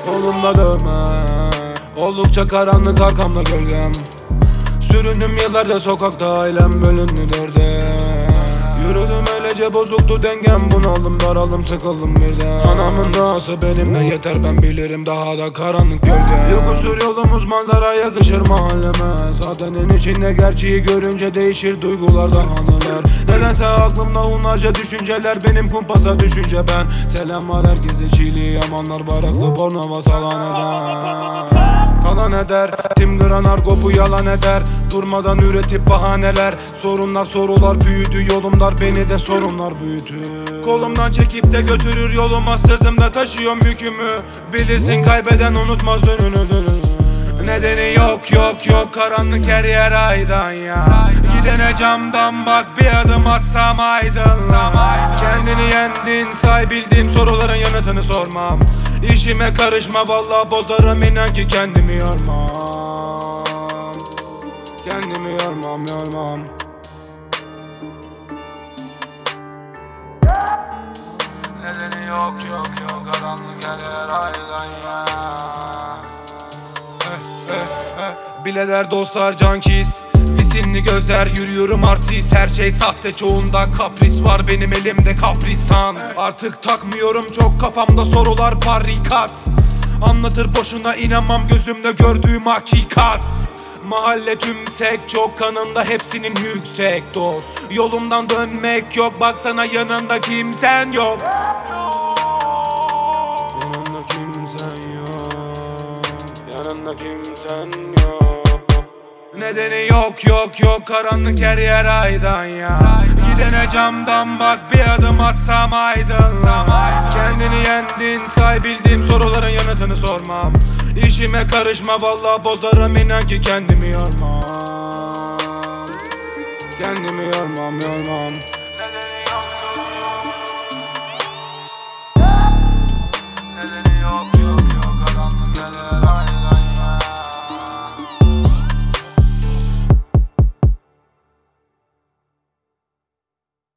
Kolumda dövme, oldukça karanlık arkamda gölgem. Süründüm yıllarda sokakta, ailem bölündü dörde. Yürüdüm öylece bozuktu dengem, bunaldım daraldım sıkıldım birden. Anamın duası benimle yeter, ben bilirim daha da karanlık gölge. Yokuştur yolumuz, manzara yakışır mahalleme. Zaten içinde gerçeği görünce değişir duygulardan anılar. Nedense aklımda onlarca düşünceler, benim kumpasa düşünce ben. Selam var herkese, çiğli yamanlar baraklı Bornova salanacak. Kalan eder, tim gram argopu yalan eder. Durmadan üretip bahaneler, sorunlar sorular büyüdü. Yolumlar beni de sorunlar büyüdü. Kolumdan çekip de götürür yoluma, sırtımda taşıyorum yükümü. Bilirsin kaybeden unutmaz dönünü. Nedeni yok yok yok, karanlık her yer aydan ya. Gidene camdan bak, bir adım atsam aydınla. Kendini yendin, say bildiğim soruların yanıtını sormam. İşime karışma vallahi bozarım, inan ki kendimi yormam. Kendimi yormam. Nedeni yok karanlık her yer aydan ya. Bileler dostlar cankis, visinli gözler, yürüyorum artist. Her şey sahte, çoğunda kapris var, benim elimde kaprisan. Artık takmıyorum çok, kafamda sorular barikat. Anlatır boşuna, inanmam gözümde gördüğüm hakikat. Mahalle tümsek, çok kanında hepsinin yüksek doz. Yolumdan dönmek yok, baksana yanında kimsen yok. Yanında kimsen yok. Yanında kimsen yok. Nedeni yok karanlık her yer aydan ya. Gidene camdan bak, bir adım atsam aydınla. Kendini yendin, say bildiğim soruların yanıtını sormam. İşime karışma vallahi bozarım, inan ki kendimi yormam. Kendimi yormam.